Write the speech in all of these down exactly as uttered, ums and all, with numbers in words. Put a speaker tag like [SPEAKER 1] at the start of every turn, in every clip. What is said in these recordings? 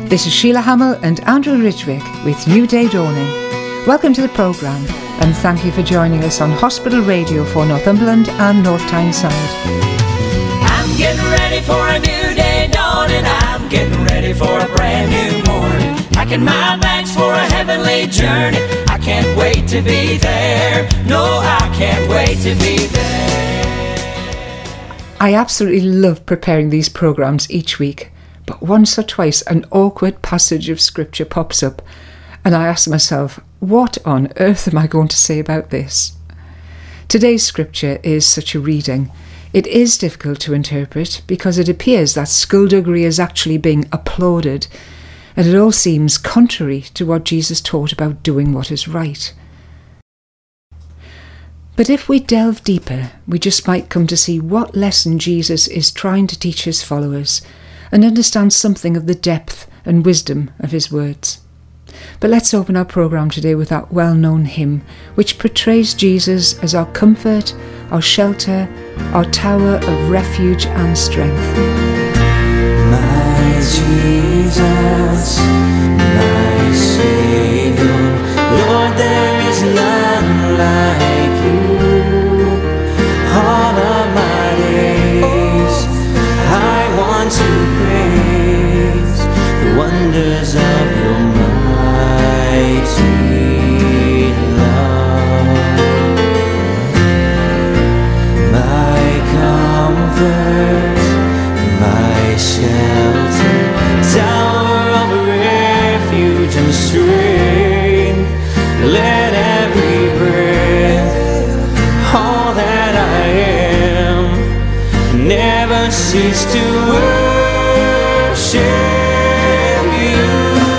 [SPEAKER 1] This is Sheila Hamill and Andrew Ridgwick with New Day Dawning. Welcome to the programme and thank you for joining us on Hospital Radio for Northumberland and North Tyneside.
[SPEAKER 2] I'm getting ready for a new day dawning. I'm getting ready for a brand new morning. Packing my bags for a heavenly journey. I can't wait to be there. No, I can't wait to be there.
[SPEAKER 1] I absolutely love preparing these programmes each week. But once or twice an awkward passage of scripture pops up and I ask myself, what on earth am I going to say about this? Today's scripture is such a reading. It is difficult to interpret because it appears that skullduggery is actually being applauded and it all seems contrary to what Jesus taught about doing what is right. But if we delve deeper, we just might come to see what lesson Jesus is trying to teach his followers and understand something of the depth and wisdom of his words. But let's open our programme today with that well-known hymn, which portrays Jesus as our comfort, our shelter, our tower of refuge and strength.
[SPEAKER 2] My Jesus, my Saviour, Lord, there is none like you. All of my days, I want to praise the wonders of your mighty love. My comfort, my shelter, tower of refuge and strength. Let every breath, all that I am, never cease to worship you.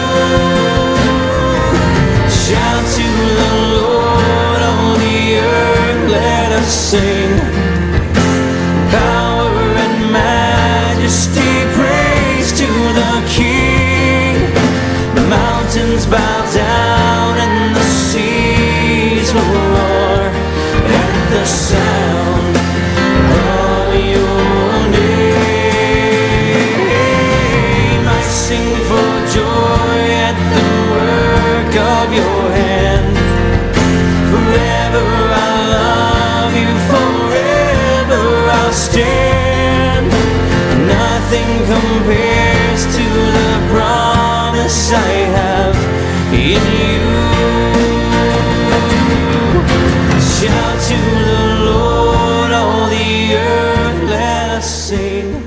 [SPEAKER 2] Shout to the Lord, all the earth, let us sing. Power and majesty, praise to the King. The mountains bow down and the seas will roar at the sound of your name. I sing for joy at the work of your hand. Forever I'll love you, forever I'll stand. Nothing compares to the promise I have in you. Shout to the Lord, all the earth, let us sing.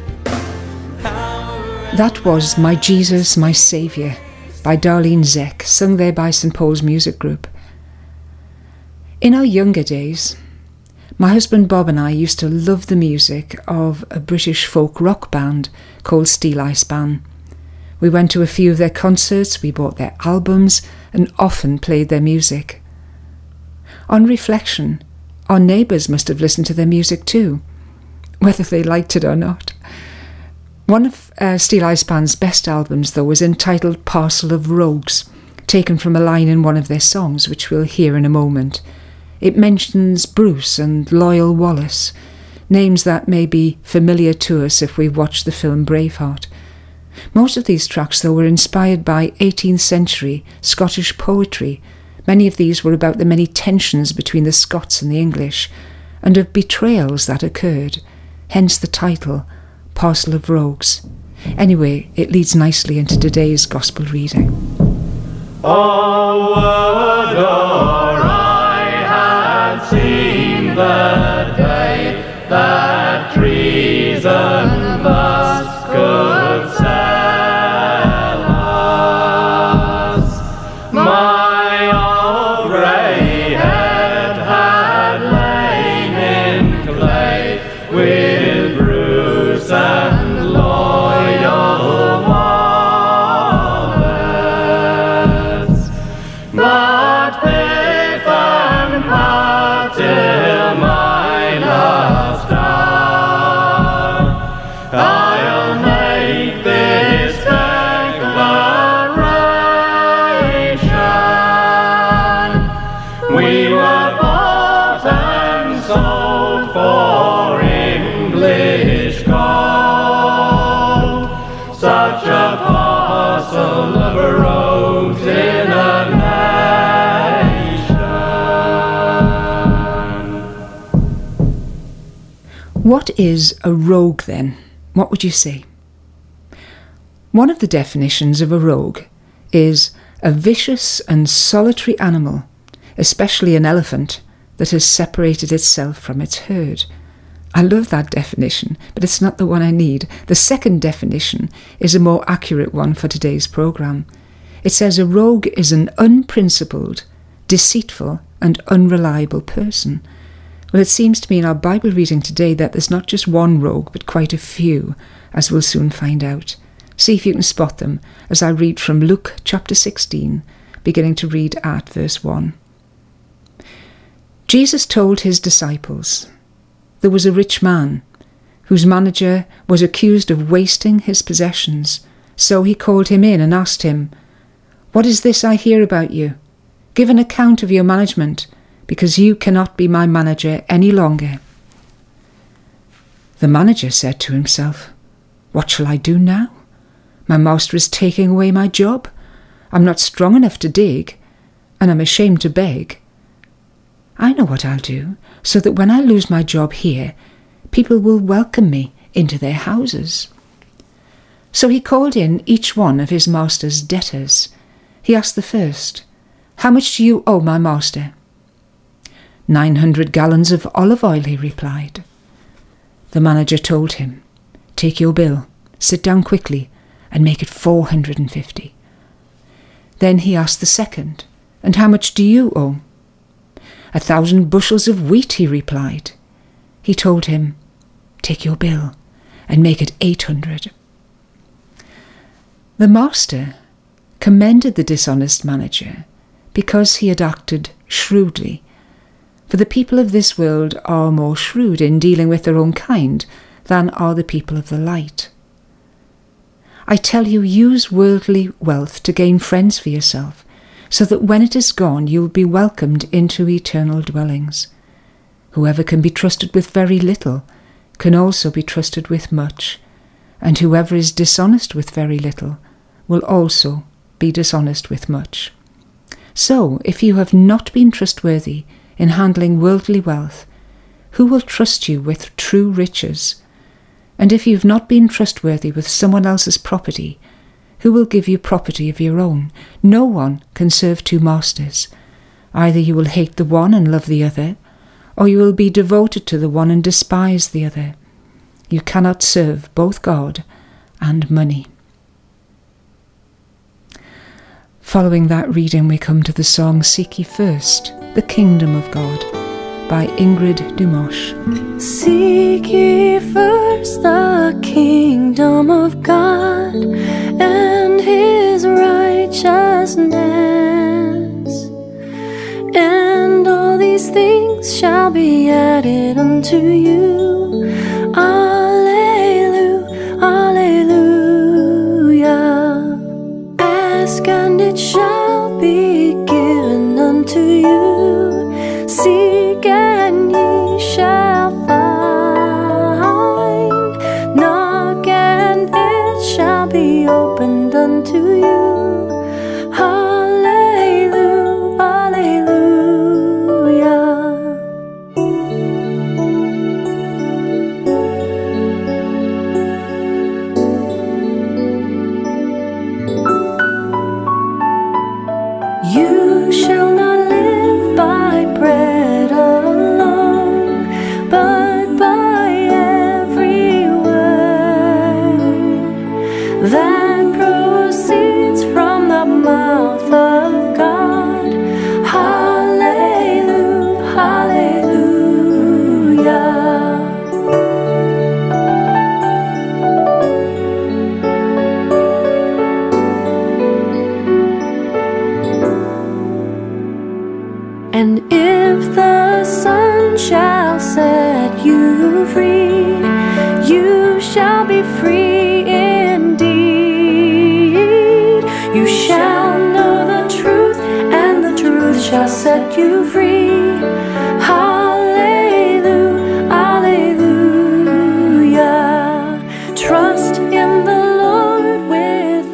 [SPEAKER 1] That was My Jesus, My Saviour by Darlene Zek, sung there by St Paul's Music Group. In our younger days, my husband Bob and I used to love the music of a British folk rock band called Steel Ice Band. We went to a few of their concerts, we bought their albums and often played their music. On reflection, our neighbours must have listened to their music too, whether they liked it or not. One of uh, Steel Ice Band's best albums, though, was entitled Parcel of Rogues, taken from a line in one of their songs, which we'll hear in a moment. It mentions Bruce and Loyal Wallace, names that may be familiar to us if we've watched the film Braveheart. Most of these tracks, though, were inspired by eighteenth century Scottish poetry. Many of these were about the many tensions between the Scots and the English, and of betrayals that occurred, hence the title, Parcel of Rogues. Anyway, it leads nicely into today's Gospel reading.
[SPEAKER 3] Oh, would or I had seen the day that treason thus could sell us. My old grey head had lain in clay with Bruce and Loyal Wallace. But if and part till mine apostle of rogues in a nation.
[SPEAKER 1] What is a rogue then? What would you say? One of the definitions of a rogue is a vicious and solitary animal, especially an elephant, that has separated itself from its herd. I love that definition, but it's not the one I need. The second definition is a more accurate one for today's programme. It says a rogue is an unprincipled, deceitful and unreliable person. Well, it seems to me in our Bible reading today that there's not just one rogue, but quite a few, as we'll soon find out. See if you can spot them as I read from Luke chapter sixteen, beginning to read at verse one. Jesus told his disciples, there was a rich man whose manager was accused of wasting his possessions. So he called him in and asked him, what is this I hear about you? Give an account of your management, because you cannot be my manager any longer. The manager said to himself, what shall I do now? My master is taking away my job. I'm not strong enough to dig, and I'm ashamed to beg. I know what I'll do, so that when I lose my job here, people will welcome me into their houses. So he called in each one of his master's debtors. He asked the first, how much do you owe my master? Nine hundred gallons of olive oil, he replied. The manager told him, take your bill, sit down quickly, and make it four hundred and fifty. Then he asked the second, and how much do you owe? A thousand bushels of wheat, he replied. He told him, take your bill, and make it eight hundred. The master commended the dishonest manager because he had acted shrewdly, for the people of this world are more shrewd in dealing with their own kind than are the people of the light. I tell you, use worldly wealth to gain friends for yourself, so that when it is gone you will be welcomed into eternal dwellings. Whoever can be trusted with very little can also be trusted with much, and whoever is dishonest with very little will also be dishonest with much. So, if you have not been trustworthy in handling worldly wealth, who will trust you with true riches? And if you have not been trustworthy with someone else's property, who will give you property of your own? No one can serve two masters. Either you will hate the one and love the other, or you will be devoted to the one and despise the other. You cannot serve both God and money. Following that reading, we come to the song Seek Ye First, the Kingdom of God, by Ingrid Dumosh.
[SPEAKER 4] Seek ye first the kingdom of God and his righteousness, and all these things shall be added unto you. Alleluia, alleluia. Ask and it shall be given unto you. Seek and ye shall find. Knock and it shall be opened unto you. Hallelujah, hallelujah. You shall not live by bread alone, but by every word that proceeds from the mouth of God. Hallelujah, hallelujah. And if the sun shall set you free, you shall be free indeed. You shall know the truth, and the truth shall set you free. Hallelujah, hallelujah. Trust in the Lord with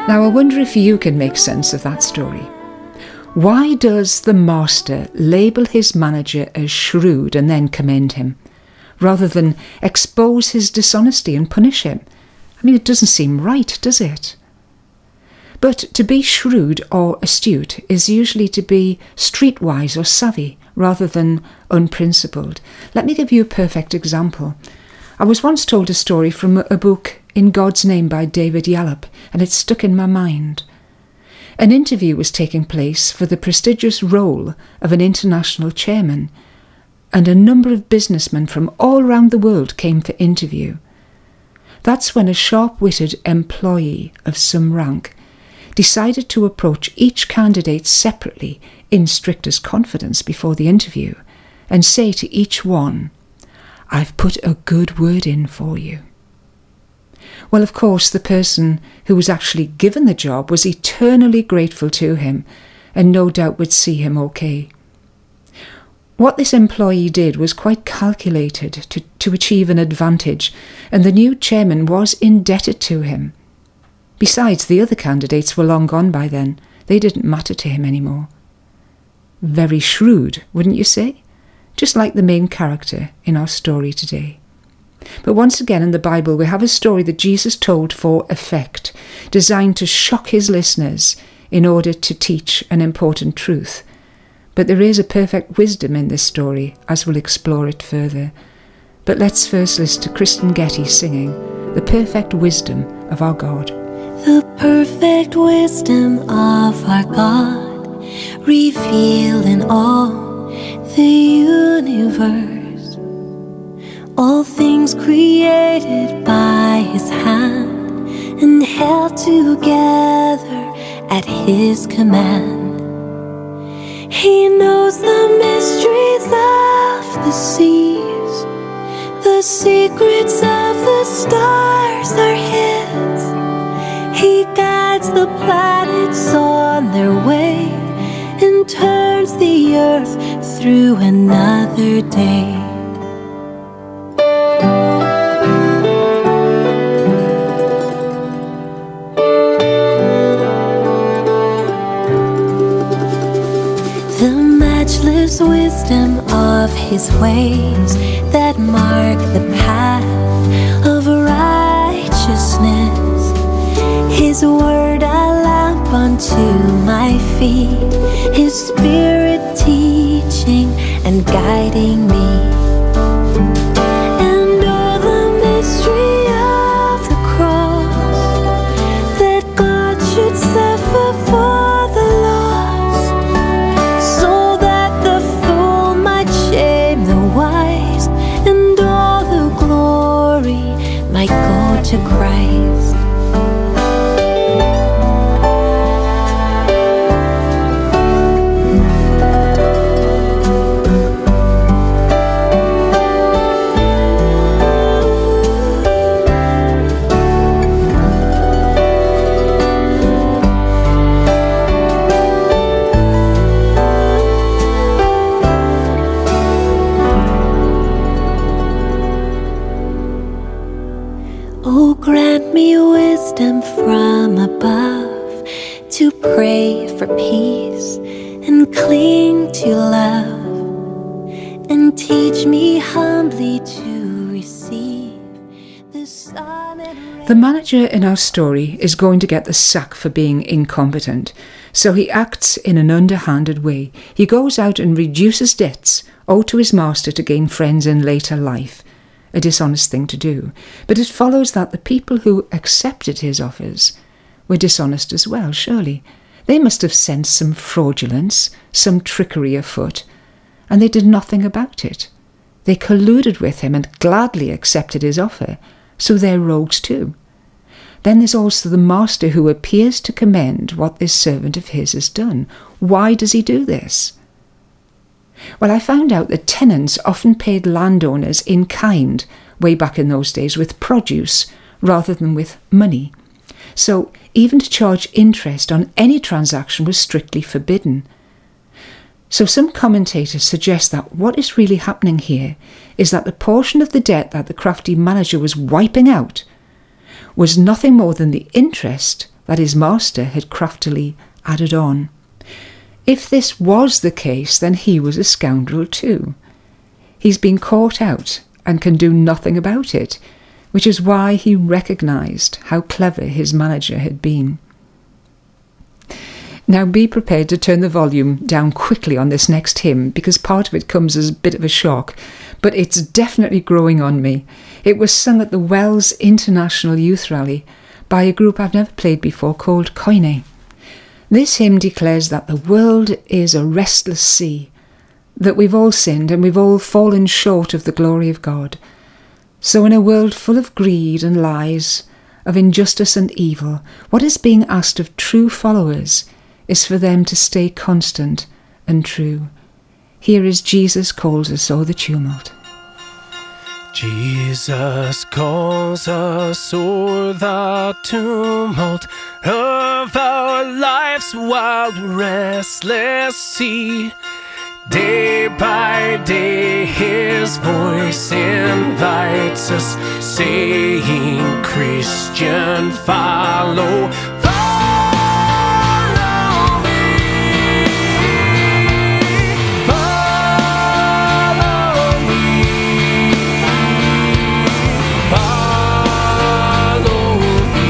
[SPEAKER 1] Now I wonder if you can make sense of that story. Why does the master label his manager as shrewd and then commend him, rather than expose his dishonesty and punish him? I mean, it doesn't seem right, does it? But to be shrewd or astute is usually to be streetwise or savvy, rather than unprincipled. Let me give you a perfect example. I was once told a story from a book, In God's Name by David Yallop, and it stuck in my mind. An interview was taking place for the prestigious role of an international chairman, and a number of businessmen from all around the world came for interview. That's when a sharp-witted employee of some rank decided to approach each candidate separately in strictest confidence before the interview and say to each one, "I've put a good word in for you." Well, of course, the person who was actually given the job was eternally grateful to him and no doubt would see him okay. What this employee did was quite calculated to, to achieve an advantage, and the new chairman was indebted to him. Besides, the other candidates were long gone by then. They didn't matter to him anymore. Very shrewd, wouldn't you say? Just like the main character in our story today. But once again in the Bible we have a story that Jesus told for effect, designed to shock his listeners in order to teach an important truth. But there is a perfect wisdom in this story, as we'll explore it further. But let's first listen to Kristen Getty singing The Perfect Wisdom of Our God.
[SPEAKER 5] The perfect wisdom of our God, revealed in all the universe, all things created by his hand and held together at his command. He knows the mysteries of the seas, the secrets of the stars are his. He guides the planets on their way and turns the earth through another day. The matchless wisdom of his ways that mark the path of righteousness. His word a lamp unto my feet, his spirit teaching and guiding me. And all the mystery of the cross, that God should suffer for the lost, so that the fool might shame the wise, and all the glory might go to Christ. Oh, grant me wisdom from above to pray for peace and cling to love, and teach me humbly to receive the sun and rain.
[SPEAKER 1] The manager in our story is going to get the sack for being incompetent, so he acts in an underhanded way. He goes out and reduces debts owed to his master to gain friends in later life. A dishonest thing to do, but it follows that the people who accepted his offers were dishonest as well, surely. They must have sensed some fraudulence, some trickery afoot, and they did nothing about it. They colluded with him and gladly accepted his offer, so they're rogues too. Then there's also the master who appears to commend what this servant of his has done. Why does he do this? Well, I found out that tenants often paid landowners in kind way back in those days with produce rather than with money. So even to charge interest on any transaction was strictly forbidden. So some commentators suggest that what is really happening here is that the portion of the debt that the crafty manager was wiping out was nothing more than the interest that his master had craftily added on. If this was the case, then he was a scoundrel too. He's been caught out and can do nothing about it, which is why he recognised how clever his manager had been. Now be prepared to turn the volume down quickly on this next hymn, because part of it comes as a bit of a shock, but it's definitely growing on me. It was sung at the Wells International Youth Rally by a group I've never played before called Koine. This hymn declares that the world is a restless sea, that we've all sinned and we've all fallen short of the glory of God. So in a world full of greed and lies, of injustice and evil, what is being asked of true followers is for them to stay constant and true. Here is Jesus Calls Us O'er the Tumult.
[SPEAKER 6] Jesus calls us o'er the tumult of our life's wild, restless sea. Day by day his voice invites us, saying, Christian, follow, follow me, follow me, follow me.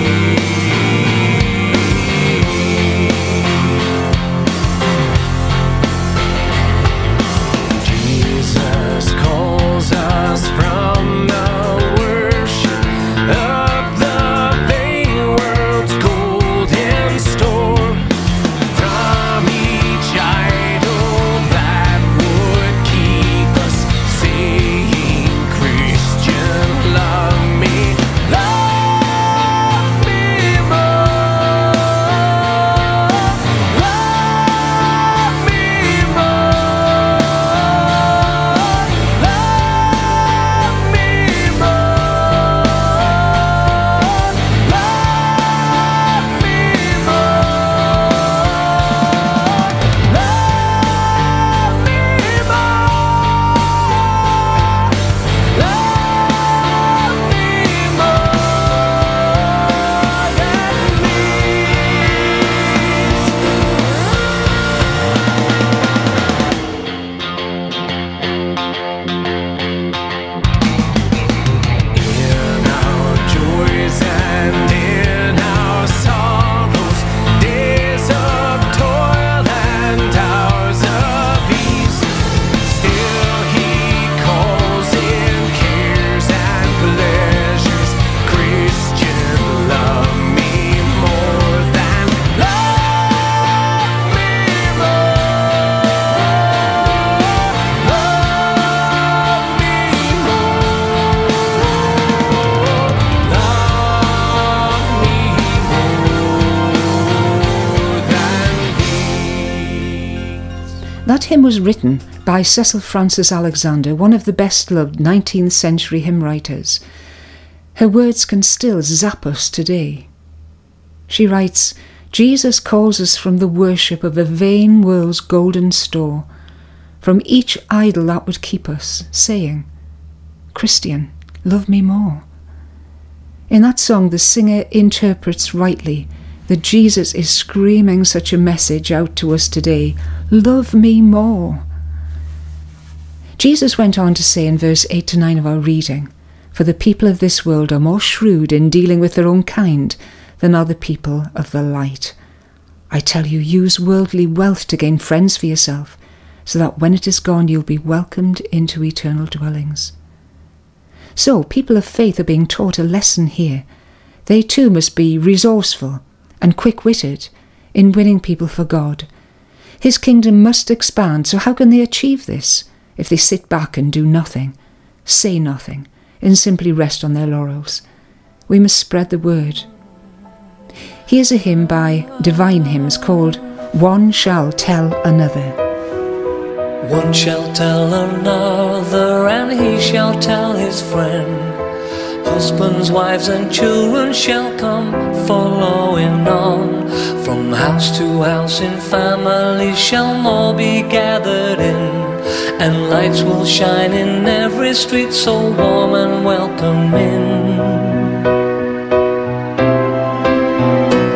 [SPEAKER 6] Jesus calls us from the worship of the vain world's golden store, from each idol that would keep us saying, Christian, love me, love me more, love me more, love me more, love me more, love me more, love me more than in our joys and in our sorrows, days of toil and hours of ease, still he calls in cares and pleasures. Christian, love me more than love me more, love me more, love me more than these.
[SPEAKER 1] That hymn was written by Cecil Frances Alexander, one of the best-loved nineteenth century hymn writers. Her words can still zap us today. She writes, Jesus calls us from the worship of a vain world's golden store, from each idol that would keep us, saying, Christian, love me more. In that song, the singer interprets rightly that Jesus is screaming such a message out to us today, love me more. Jesus went on to say in verse eight to nine of our reading, for the people of this world are more shrewd in dealing with their own kind than are the people of the light. I tell you, use worldly wealth to gain friends for yourself, so that when it is gone you'll be welcomed into eternal dwellings. So people of faith are being taught a lesson here. They too must be resourceful and quick-witted in winning people for God. His kingdom must expand, so how can they achieve this if they sit back and do nothing, say nothing, and simply rest on their laurels? We must spread the word. Here's a hymn by Divine Hymns called One Shall Tell Another.
[SPEAKER 7] One shall tell another, and he shall tell his friend. Husbands, wives, and children shall come following on. From house to house in families shall more be gathered in, and lights will shine in every street so warm and welcoming.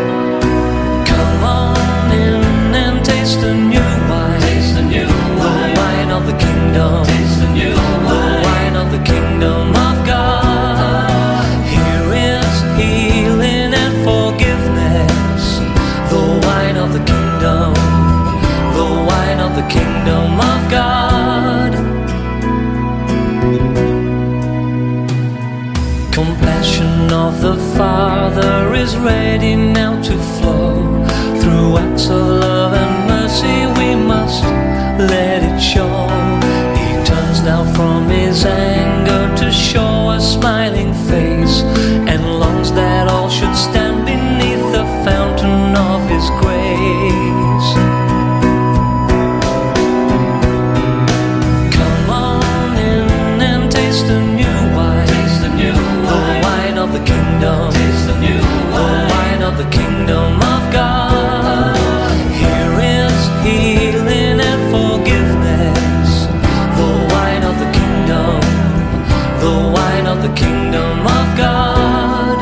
[SPEAKER 7] compassion of the Father is ready now to flow. Through acts of love and mercy we must let it show. He turns now from his anger to show a smiling face, and longs that all should stand beneath the fountain of his grace. Come on in and taste the new wine, taste the new wine, the wine of the kingdom, taste the new wine, the wine of the kingdom of God. Here is healing and forgiveness, the wine of the kingdom, the wine of the kingdom of God.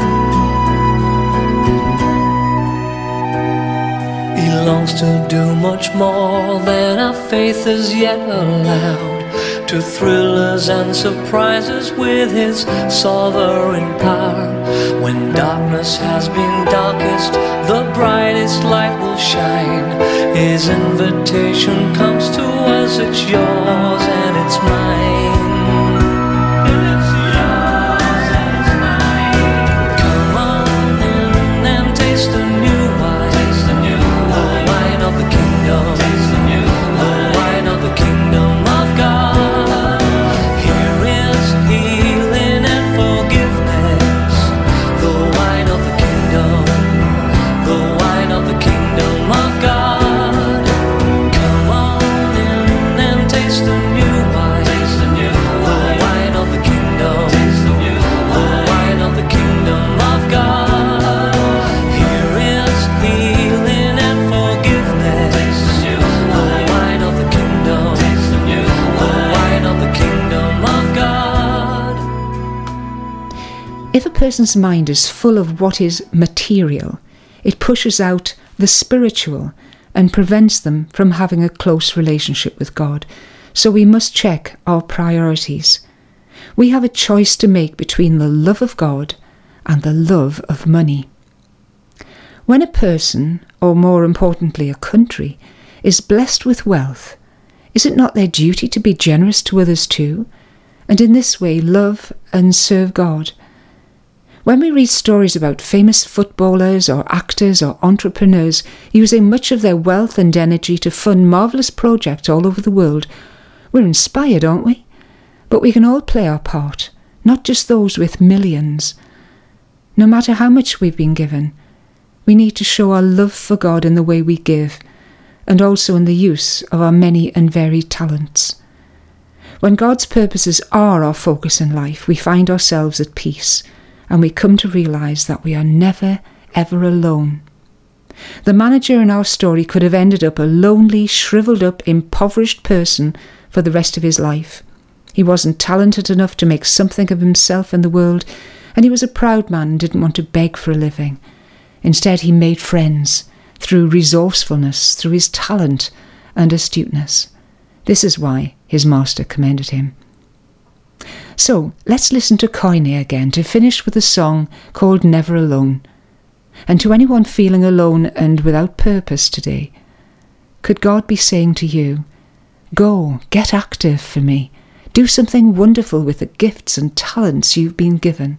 [SPEAKER 7] He longs to do much more than our faith has yet allowed, to thrill us and surprise us with his sovereign power. When darkness has been darkest, the brightest light will shine. His invitation comes to us, it's yours and it's mine. And it's yours and it's mine. Come on in and taste the new wine, taste the new wine, the wine of the kingdom, taste the new wine, the wine of the kingdom of God. Here is healing and forgiveness, the wine of the kingdom, the wine of the kingdom of God. Come on in and taste the new wine, taste the new wine, the wine of the kingdom, taste the new wine, the wine of the kingdom of God. Here is healing and forgiveness, taste the new wine, the wine of the kingdom, taste the new wine, the wine of the kingdom of God.
[SPEAKER 1] If a person's mind is full of what is material, it pushes out the spiritual and prevents them from having a close relationship with God. So we must check our priorities. We have a choice to make between the love of God and the love of money. When a person, or more importantly a country, is blessed with wealth, is it not their duty to be generous to others too, and in this way love and serve God? When we read stories about famous footballers or actors or entrepreneurs using much of their wealth and energy to fund marvellous projects all over the world, we're inspired, aren't we? But we can all play our part, not just those with millions. No matter how much we've been given, we need to show our love for God in the way we give, and also in the use of our many and varied talents. When God's purposes are our focus in life, we find ourselves at peace, and we come to realise that we are never, ever alone. The manager in our story could have ended up a lonely, shriveled up, impoverished person for the rest of his life. He wasn't talented enough to make something of himself in the world, and he was a proud man and didn't want to beg for a living. Instead, he made friends through resourcefulness, through his talent and astuteness. This is why his master commended him. So let's listen to Koine again to finish with a song called Never Alone. And to anyone feeling alone and without purpose today, could God be saying to you, go, get active for me, do something wonderful with the gifts and talents you've been given.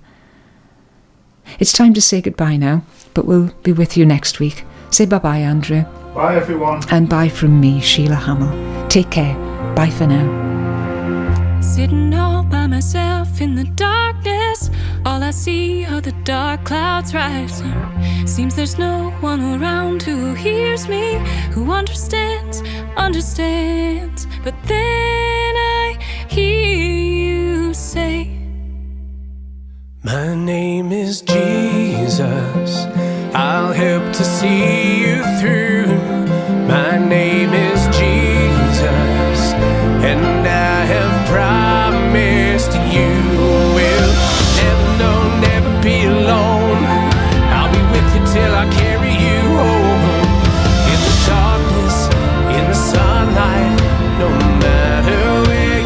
[SPEAKER 1] It's time to say goodbye now, but we'll be with you next week. Say bye-bye, Andrew.
[SPEAKER 3] Bye, everyone.
[SPEAKER 1] And bye from me, Sheila Hamill. Take care. Bye for now.
[SPEAKER 4] Sitting all by myself in the darkness, all I see are the dark clouds rising. Seems there's no one around who hears me, who understands, understands. But then I hear you say,
[SPEAKER 6] my name is Jesus, I'll help to see you through. My name is Jesus, and I have promised you will never, no, never be alone. I'll be with you till I carry you home. In the darkness, in the sunlight, no matter where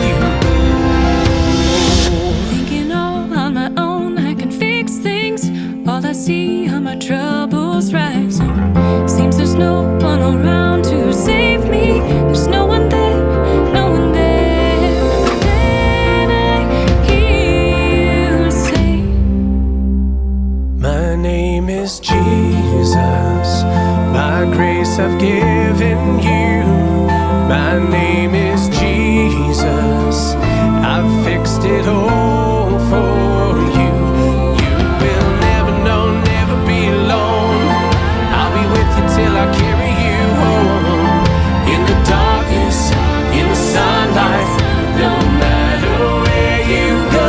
[SPEAKER 6] you go.
[SPEAKER 4] thinking all on my own, I can fix things. All I see are my troubles rising. Seems there's no one around to save me. There's no one there, no one there. But then I hear you say,
[SPEAKER 6] name is Jesus. My grace I've given you. My name is Jesus. I've fixed it all for you. You will never know, never be alone. I'll be with you till I carry you home. In the darkness, in the sunlight, no matter where you go.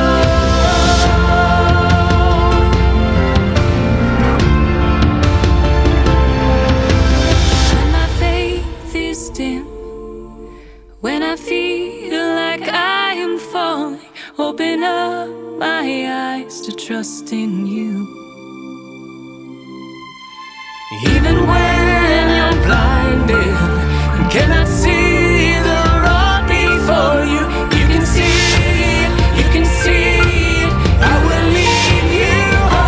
[SPEAKER 4] When my faith is dim, when I feel like I am falling, open up my eyes to trust in you. Even when you're blinded and cannot see the road before you, you can see it, you can see it. I will lead you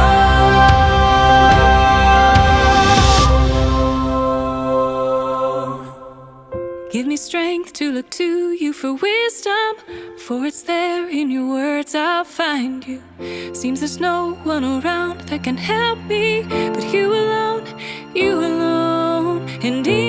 [SPEAKER 4] home. Give me strength to look to you for wisdom, for it's there in your words I'll find you. Seems there's no one around that can help me but you alone, you alone. And in